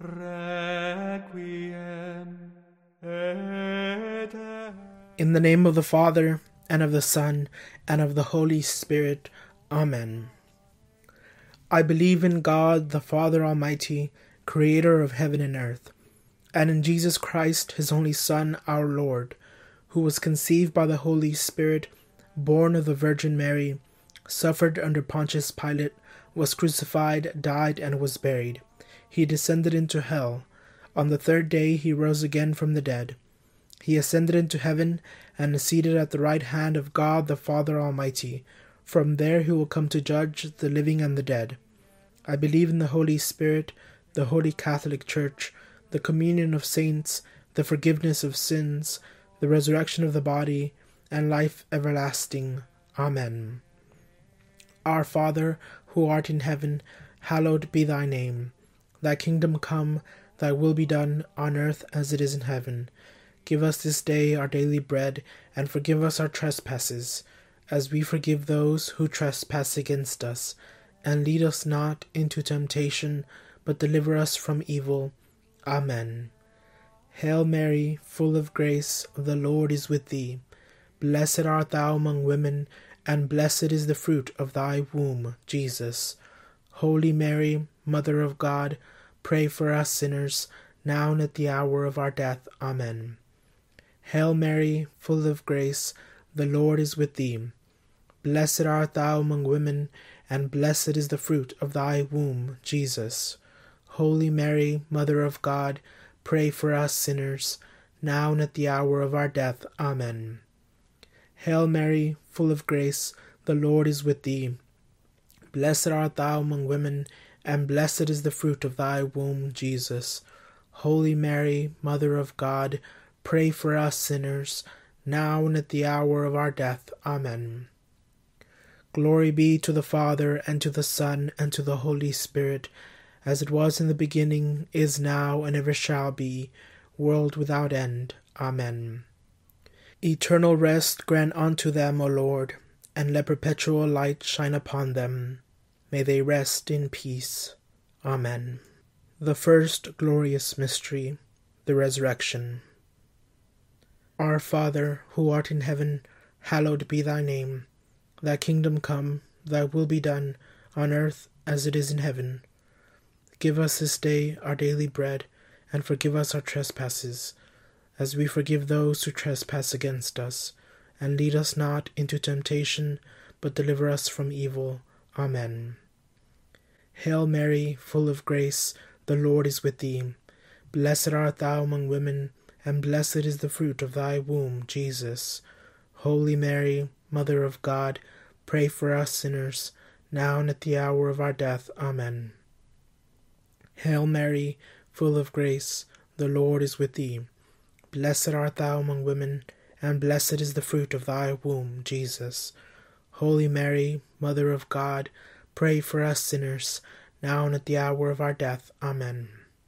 Requiem et In the name of the Father, and of the Son, and of the Holy Spirit. Amen. I believe in God, the Father Almighty, creator of heaven and earth, and in Jesus Christ, his only Son, our Lord, who was conceived by the Holy Spirit, born of the Virgin Mary, suffered under Pontius Pilate, was crucified, died, and was buried. He descended into hell. On the third day he rose again from the dead. He ascended into heaven, and is seated at the right hand of God the Father Almighty. From there he will come to judge the living and the dead. I believe in the Holy Spirit, the Holy Catholic Church, the communion of saints, the forgiveness of sins, the resurrection of the body, and life everlasting. Amen. Our Father, who art in heaven, hallowed be thy name. Thy kingdom come, thy will be done, on earth as it is in heaven. Give us this day our daily bread, and forgive us our trespasses, as we forgive those who trespass against us. And lead us not into temptation, but deliver us from evil. Amen. Hail Mary, full of grace, the Lord is with thee. Blessed art thou among women, and blessed is the fruit of thy womb, Jesus. Holy Mary, Mother of God, pray for us sinners, now and at the hour of our death. Amen. Hail Mary, full of grace, the Lord is with thee. Blessed art thou among women, and blessed is the fruit of thy womb, Jesus. Holy Mary, Mother of God, pray for us sinners, now and at the hour of our death. Amen. Hail Mary, full of grace, the Lord is with thee. Blessed art thou among women, and blessed is the fruit of thy womb, Jesus. Holy Mary, Mother of God, pray for us sinners, now and at the hour of our death. Amen. Glory be to the Father, and to the Son, and to the Holy Spirit, as it was in the beginning, is now, and ever shall be, world without end. Amen. Eternal rest grant unto them, O Lord, and let perpetual light shine upon them. May they rest in peace. Amen. The first glorious mystery, the Resurrection. Our Father, who art in heaven, hallowed be thy name. Thy kingdom come, thy will be done, on earth as it is in heaven. Give us this day our daily bread, and forgive us our trespasses, as we forgive those who trespass against us. And lead us not into temptation, but deliver us from evil. Amen. Hail Mary, full of grace, the Lord is with thee. Blessed art thou among women, and blessed is the fruit of thy womb, Jesus. Holy Mary, Mother of God, pray for us sinners, now and at the hour of our death. Amen. Hail Mary, full of grace, the Lord is with thee. Blessed art thou among women, and blessed is the fruit of thy womb, Jesus. Holy Mary, Mother of God, pray for us sinners, now and at the hour of our death. Amen.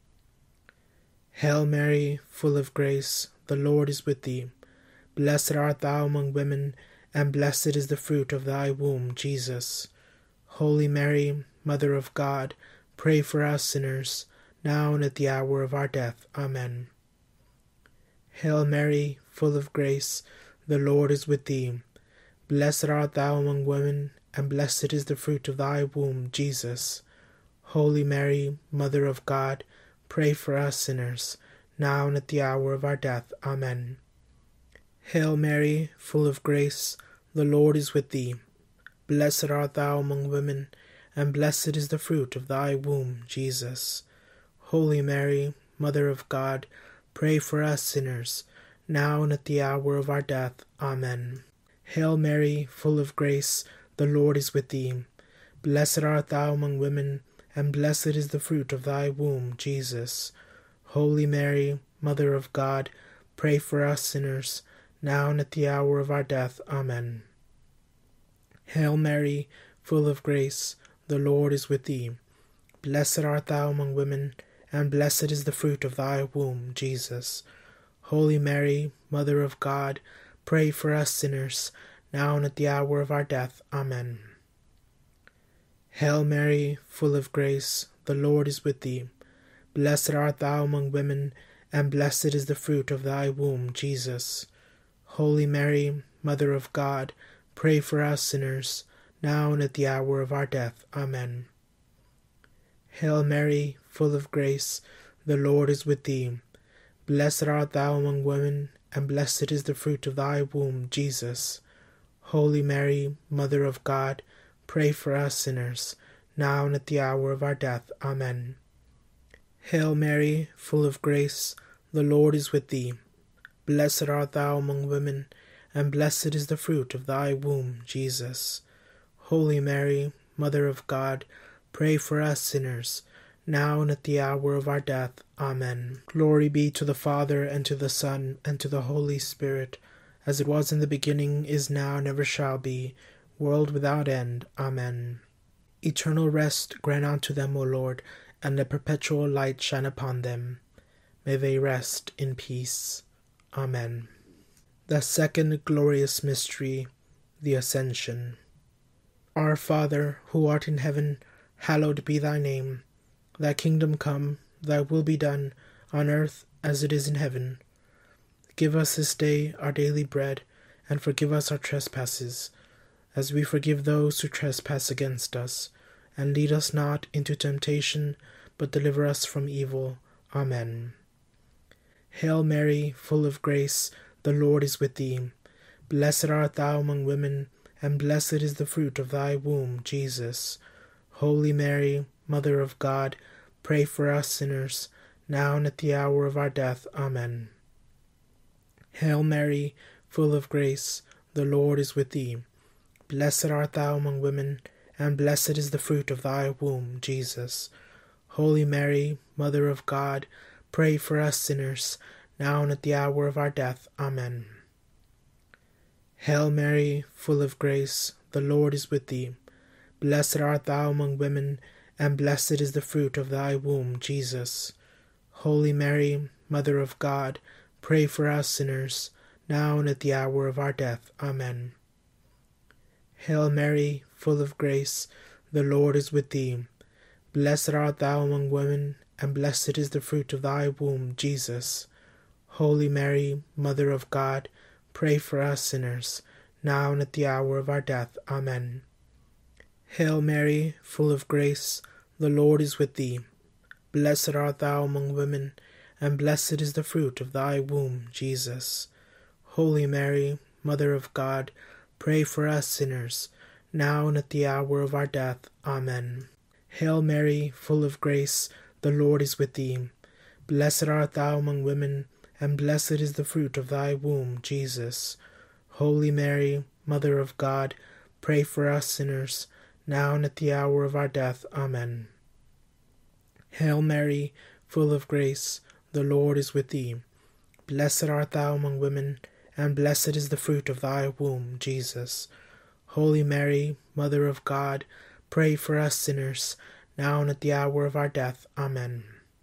Hail Mary, full of grace, the Lord is with thee. Blessed art thou among women, and blessed is the fruit of thy womb, Jesus. Holy Mary, Mother of God, pray for us sinners, now and at the hour of our death. Amen. Hail Mary, full of grace, the Lord is with thee. Blessed art thou among women, and blessed is the fruit of thy womb, Jesus. Holy Mary, Mother of God, pray for us sinners, now and at the hour of our death. Amen. Hail Mary, full of grace, the Lord is with thee. Blessed art thou among women, and blessed is the fruit of thy womb, Jesus. Holy Mary, Mother of God, pray for us sinners, now and at the hour of our death. Amen. Hail Mary, full of grace, the Lord is with thee. Blessed art thou among women, and blessed is the fruit of thy womb, Jesus. Holy Mary, Mother of God, pray for us sinners, now and at the hour of our death. Amen. Hail Mary, full of grace, the Lord is with thee. Blessed art thou among women, and blessed is the fruit of thy womb, Jesus. Holy Mary, Mother of God, pray for us sinners, now and at the hour of our death. Amen. Hail Mary, full of grace, the Lord is with thee. Blessed art thou among women, and blessed is the fruit of thy womb, Jesus. Holy Mary, Mother of God, pray for us sinners, now and at the hour of our death. Amen. Hail Mary, full of grace, the Lord is with thee. Blessed art thou among women, and blessed is the fruit of thy womb, Jesus. Holy Mary, Mother of God, pray for us sinners, now and at the hour of our death. Amen. Hail Mary, full of grace, the Lord is with thee. Blessed art thou among women, and blessed is the fruit of thy womb, Jesus. Holy Mary, Mother of God, pray for us sinners, now and at the hour of our death. Amen. Glory be to the Father, and to the Son, and to the Holy Spirit, as it was in the beginning, is now, and ever shall be, world without end. Amen. Eternal rest grant unto them, O Lord, and a perpetual light shine upon them. May they rest in peace. Amen. The second glorious mystery, the Ascension. Our Father, who art in heaven, hallowed be thy name. Thy kingdom come, thy will be done, on earth as it is in heaven. Give us this day our daily bread, and forgive us our trespasses, as we forgive those who trespass against us. And lead us not into temptation, but deliver us from evil. Amen. Hail Mary, full of grace, the Lord is with thee. Blessed art thou among women, and blessed is the fruit of thy womb, Jesus. Holy Mary, Mother of God, pray for us sinners, now and at the hour of our death. Amen. Hail Mary, full of grace, the Lord is with thee. Blessed art thou among women, and blessed is the fruit of thy womb, Jesus. Holy Mary, Mother of God, pray for us sinners, now and at the hour of our death. Amen. Hail Mary, full of grace, the Lord is with thee. Blessed art thou among women, and blessed is the fruit of thy womb, Jesus. Holy Mary, Mother of God, pray for us sinners, now and at the hour of our death. Amen. Hail Mary, full of grace, the Lord is with thee. Blessed art thou among women, and blessed is the fruit of thy womb, Jesus. Holy Mary, Mother of God, pray for us sinners, now and at the hour of our death. Amen. Hail Mary, full of grace, the Lord is with thee. Blessed art thou among women, and blessed is the fruit of thy womb, Jesus. Holy Mary, Mother of God, pray for us sinners, now and at the hour of our death. Amen. Hail Mary, full of grace, the Lord is with thee. Blessed art thou among women, and blessed is the fruit of thy womb, Jesus. Holy Mary, Mother of God, pray for us sinners, now and at the hour of our death. Amen. Hail Mary, full of grace, the Lord is with thee. Blessed art thou among women, and blessed is the fruit of thy womb, Jesus. Holy Mary, Mother of God, pray for us sinners, now and at the hour of our death. Amen.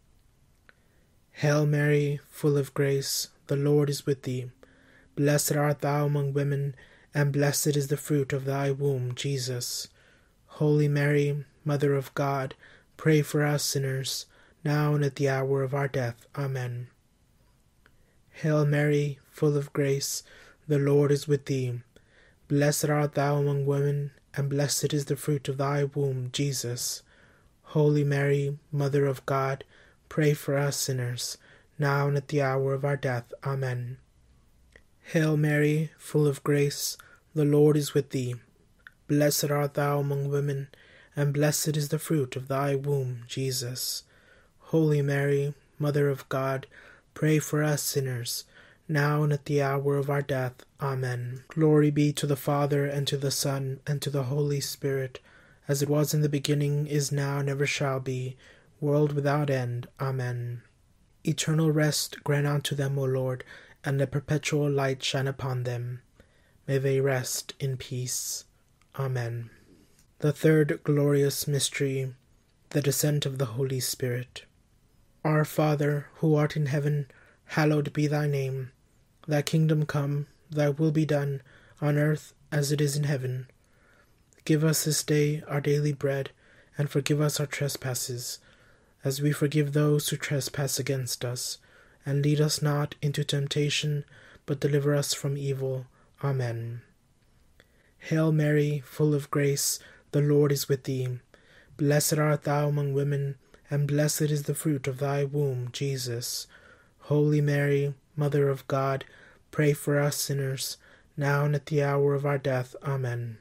Hail Mary, full of grace, the Lord is with thee. Blessed art thou among women, and blessed is the fruit of thy womb, Jesus. Holy Mary, Mother of God, pray for us sinners, now and at the hour of our death. Amen. Hail Mary, full of grace, the Lord is with thee. Blessed art thou among women, and blessed is the fruit of thy womb, Jesus. Holy Mary, Mother of God, pray for us sinners, now and at the hour of our death. Amen. Hail Mary, full of grace, the Lord is with thee. Blessed art thou among women, and blessed is the fruit of thy womb, Jesus. Holy Mary, Mother of God, pray for us sinners, now and at the hour of our death. Amen. Glory be to the Father, and to the Son, and to the Holy Spirit, as it was in the beginning, is now, and ever shall be, world without end. Amen. Eternal rest grant unto them, O Lord, and a perpetual light shine upon them. May they rest in peace. Amen. The third glorious mystery, the descent of the Holy Spirit. Our Father, who art in heaven, hallowed be thy name. Thy kingdom come, thy will be done, on earth as it is in heaven. Give us this day our daily bread, and forgive us our trespasses, as we forgive those who trespass against us. And lead us not into temptation, but deliver us from evil. Amen. Hail Mary, full of grace, the Lord is with thee. Blessed art thou among women, and blessed is the fruit of thy womb, Jesus. Holy Mary, Mother of God, pray for us sinners, now and at the hour of our death. Amen.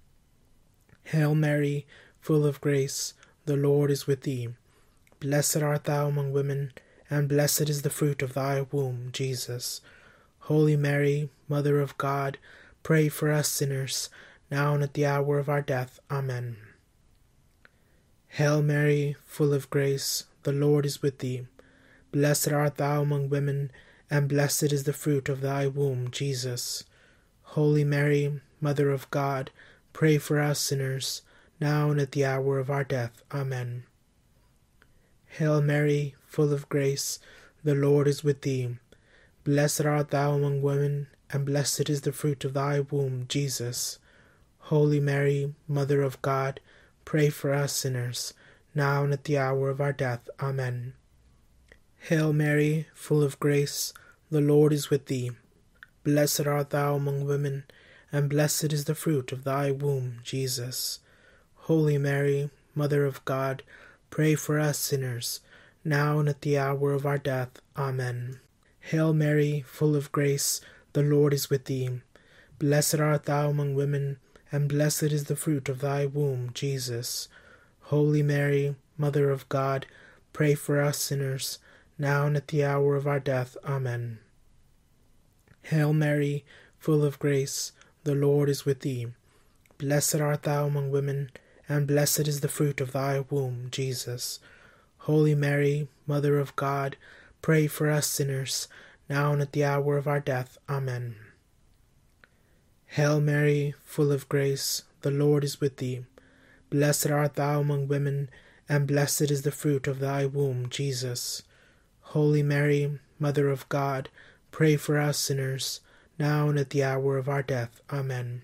Hail Mary, full of grace, the Lord is with thee. Blessed art thou among women, and blessed is the fruit of thy womb, Jesus. Holy Mary, Mother of God, pray for us sinners, now and at the hour of our death. Amen. Hail Mary, full of grace, the Lord is with thee. Blessed art thou among women, and blessed is the fruit of thy womb, Jesus. Holy Mary, Mother of God, pray for us sinners, now and at the hour of our death. Amen. Hail Mary, full of grace, the Lord is with thee. Blessed art thou among women, and blessed is the fruit of thy womb, Jesus. Holy Mary, Mother of God, pray for us sinners, now and at the hour of our death. Amen. Hail Mary, full of grace, the Lord is with thee. Blessed art thou among women, and blessed is the fruit of thy womb, Jesus. Holy Mary, Mother of God, pray for us sinners, now and at the hour of our death. Amen. Hail Mary, full of grace, the Lord is with thee. Blessed art thou among women, and blessed is the fruit of thy womb, Jesus. Holy Mary, Mother of God, pray for us sinners, now and at the hour of our death. Amen. Hail Mary, full of grace, the Lord is with thee. Blessed art thou among women, and blessed is the fruit of thy womb, Jesus. Holy Mary, Mother of God, pray for us sinners, now and at the hour of our death. Amen. Hail Mary, full of grace, the Lord is with thee. Blessed art thou among women, and blessed is the fruit of thy womb, Jesus. Holy Mary, Mother of God, pray for us sinners, now and at the hour of our death. Amen.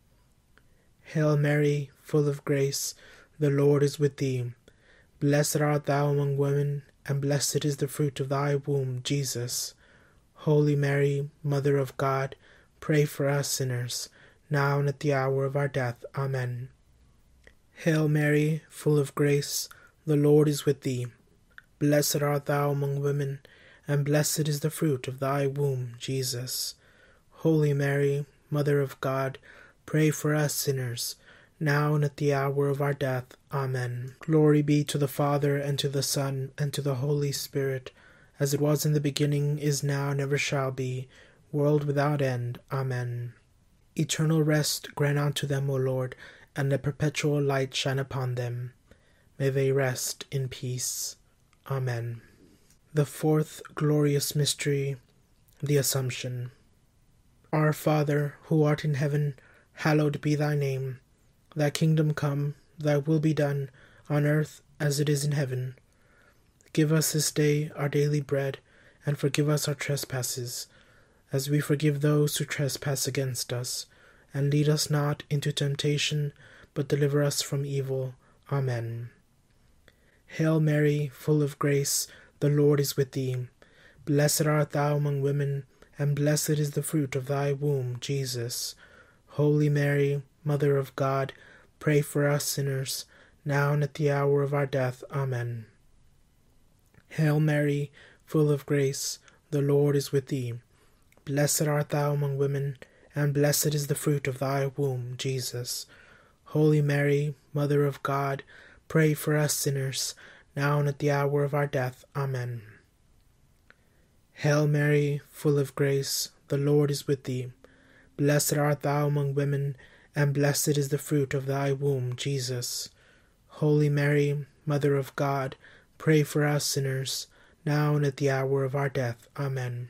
Hail Mary, full of grace, the Lord is with thee. Blessed art thou among women, and blessed is the fruit of thy womb, Jesus. Holy Mary, Mother of God, pray for us sinners, now and at the hour of our death. Amen. Hail Mary, full of grace, the Lord is with thee. Blessed art thou among women, and blessed is the fruit of thy womb, Jesus. Holy Mary, Mother of God, pray for us sinners, now and at the hour of our death. Amen. Glory be to the Father, and to the Son, and to the Holy Spirit, as it was in the beginning, is now, and ever shall be, world without end. Amen. Eternal rest grant unto them, O Lord, and let perpetual light shine upon them. May they rest in peace. Amen. The fourth glorious mystery, the Assumption. Our Father, who art in heaven, hallowed be thy name. Thy kingdom come, thy will be done, on earth as it is in heaven. Give us this day our daily bread, and forgive us our trespasses, as we forgive those who trespass against us. And lead us not into temptation, but deliver us from evil. Amen. Hail Mary, full of grace, the Lord is with thee. Blessed art thou among women, and blessed is the fruit of thy womb, Jesus. Holy Mary, Mother of God, pray for us sinners, now and at the hour of our death. Amen. Hail Mary, full of grace, the Lord is with thee. Blessed art thou among women, and blessed is the fruit of thy womb, Jesus. Holy Mary, Mother of God, pray for us sinners, now and at the hour of our death. Amen. Hail Mary, full of grace, the Lord is with thee. Blessed art thou among women, and blessed is the fruit of thy womb, Jesus. Holy Mary, Mother of God, pray for us sinners, now and at the hour of our death. Amen.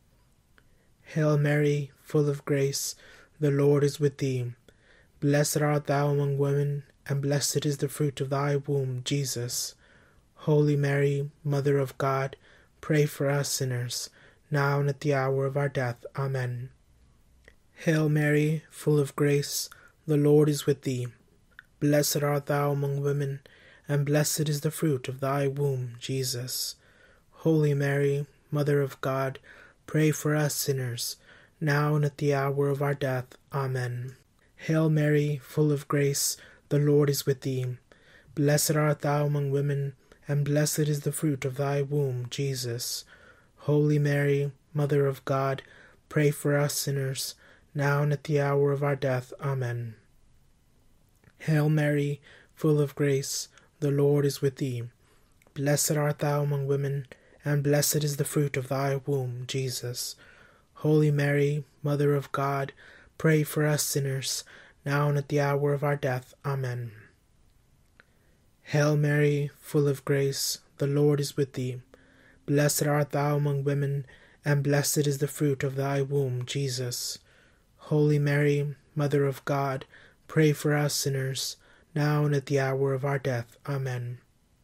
Hail Mary, full of grace, the Lord is with thee. Blessed art thou among women, and blessed is the fruit of thy womb, Jesus. Holy Mary, Mother of God, pray for us sinners, now and at the hour of our death. Amen. Hail Mary, full of grace, the Lord is with thee. Blessed art thou among women, and blessed is the fruit of thy womb, Jesus. Holy Mary, Mother of God, pray for us sinners, now and at the hour of our death. Amen. Hail Mary, full of grace, the Lord is with thee. Blessed art thou among women, and blessed is the fruit of thy womb, Jesus. Holy Mary, Mother of God, pray for us sinners, now and at the hour of our death. Amen. Hail Mary, full of grace, the Lord is with thee. Blessed art thou among women, and blessed is the fruit of thy womb, Jesus. Holy Mary, Mother of God, pray for us sinners, now and at the hour of our death. Amen. Hail Mary, full of grace, the Lord is with thee. Blessed art thou among women, and blessed is the fruit of thy womb, Jesus. Holy Mary, Mother of God, pray for us sinners, now and at the hour of our death. Amen.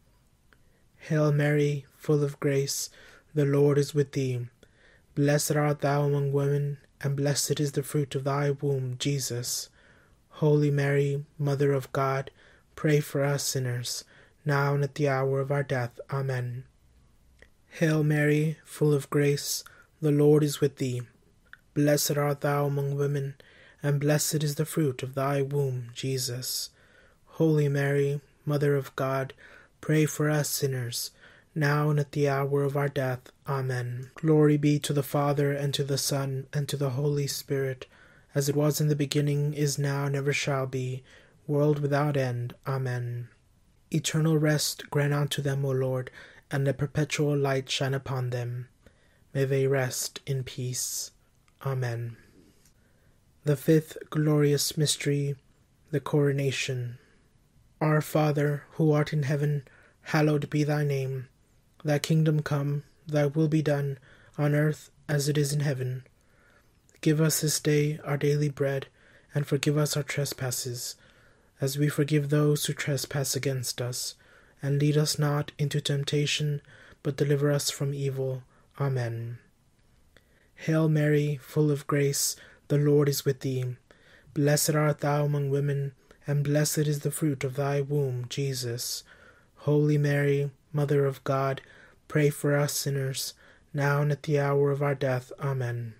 Hail Mary, full of grace, the Lord is with thee. Blessed art thou among women, and blessed is the fruit of thy womb, Jesus. Holy Mary, Mother of God, pray for us sinners, now and at the hour of our death. Amen. Hail Mary, full of grace, the Lord is with thee. Blessed art thou among women, and blessed is the fruit of thy womb, Jesus. Holy Mary, Mother of God, pray for us sinners, now and at the hour of our death. Amen. Glory be to the Father, and to the Son, and to the Holy Spirit, as it was in the beginning, is now, and ever shall be, world without end. Amen. Eternal rest grant unto them, O Lord, and a perpetual light shine upon them. May they rest in peace. Amen. The fifth glorious mystery, the Coronation. Our Father, who art in heaven, hallowed be thy name. Thy kingdom come, thy will be done, on earth as it is in heaven. Give us this day our daily bread, and forgive us our trespasses, as we forgive those who trespass against us. And lead us not into temptation, but deliver us from evil. Amen. Hail Mary, full of grace, the Lord is with thee. Blessed art thou among women, and blessed is the fruit of thy womb, Jesus. Holy Mary, Mother of God, pray for us sinners, now and at the hour of our death. Amen.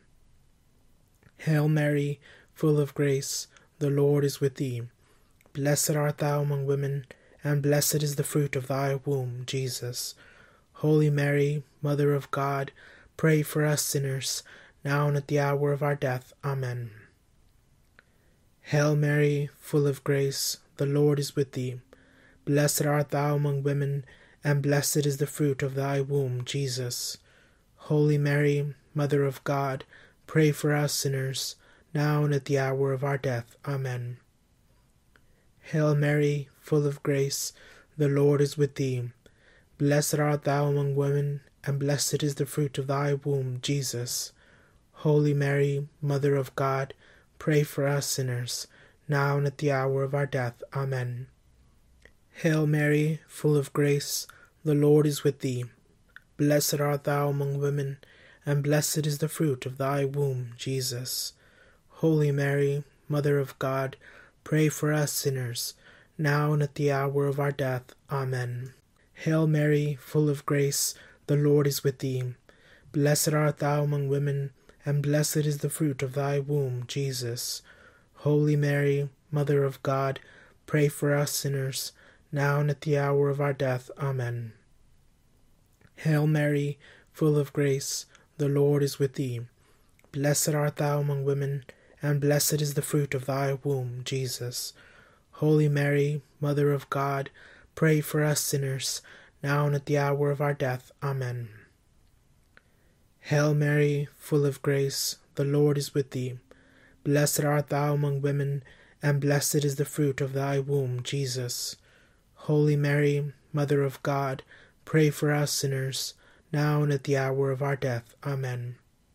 Hail Mary, full of grace, the Lord is with thee. Blessed art thou among women, and blessed is the fruit of thy womb, Jesus. Holy Mary, Mother of God, pray for us sinners, now and at the hour of our death. Amen. Hail Mary, full of grace, the Lord is with thee. Blessed art thou among women, and blessed is the fruit of thy womb, Jesus. Holy Mary, Mother of God, pray for us sinners, now and at the hour of our death. Amen. Hail Mary, full of grace, the Lord is with thee. Blessed art thou among women, and blessed is the fruit of thy womb, Jesus. Holy Mary, Mother of God, pray for us sinners, now and at the hour of our death. Amen. Hail Mary, full of grace, the Lord is with thee. Blessed art thou among women, and blessed is the fruit of thy womb, Jesus. Holy Mary, Mother of God, pray for us sinners, now and at the hour of our death. Amen. Hail Mary, full of grace, the Lord is with thee. Blessed art thou among women, and blessed is the fruit of thy womb, Jesus. Holy Mary, Mother of God, pray for us sinners, now and at the hour of our death. Amen. Hail Mary, full of grace, the Lord is with thee. Blessed art thou among women, and blessed is the fruit of thy womb, Jesus. Holy Mary, Mother of God, pray for us sinners, now and at the hour of our death. Amen. Hail Mary, full of grace, the Lord is with thee. Blessed art thou among women, and blessed is the fruit of thy womb, Jesus. Holy Mary, Mother of God, pray for us sinners, now and at the hour of our death. Amen.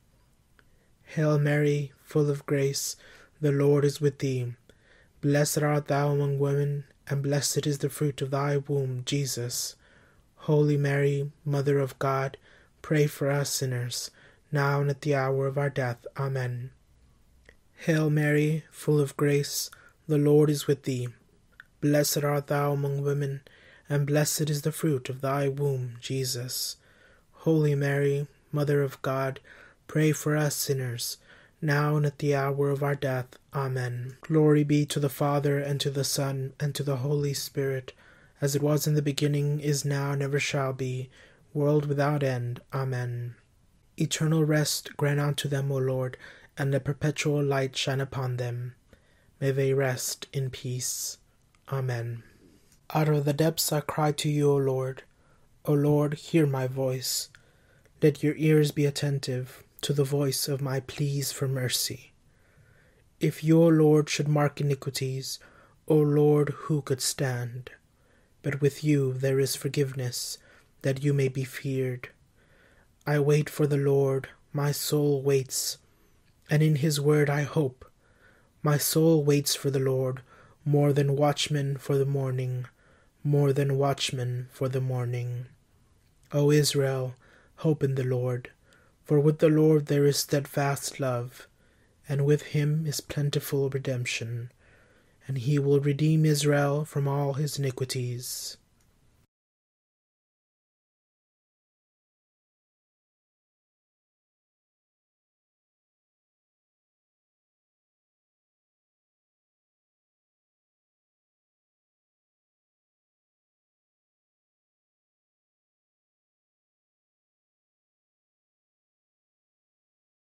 Hail Mary, full of grace, the Lord is with thee. Blessed art thou among women, and blessed is the fruit of thy womb, Jesus. Holy Mary, Mother of God, pray for us sinners, now and at the hour of our death. Amen. Hail Mary, full of grace, the Lord is with thee. Blessed art thou among women, and blessed is the fruit of thy womb, Jesus. Holy Mary, Mother of God, pray for us sinners, now and at the hour of our death. Amen. Glory be to the Father, and to the Son, and to the Holy Spirit, as it was in the beginning, is now, and ever shall be, world without end. Amen. Eternal rest grant unto them, O Lord, and let perpetual light shine upon them. May they rest in peace. Amen. Out of the depths I cry to you, O Lord. O Lord, hear my voice. Let your ears be attentive to the voice of my pleas for mercy. If you, O Lord, should mark iniquities, O Lord, who could stand? But with you there is forgiveness, that you may be feared. I wait for the Lord, my soul waits, and in his word I hope. My soul waits for the Lord, more than watchmen for the morning, more than watchmen for the morning. O Israel, hope in the Lord, for with the Lord there is steadfast love, and with him is plentiful redemption, and he will redeem Israel from all his iniquities.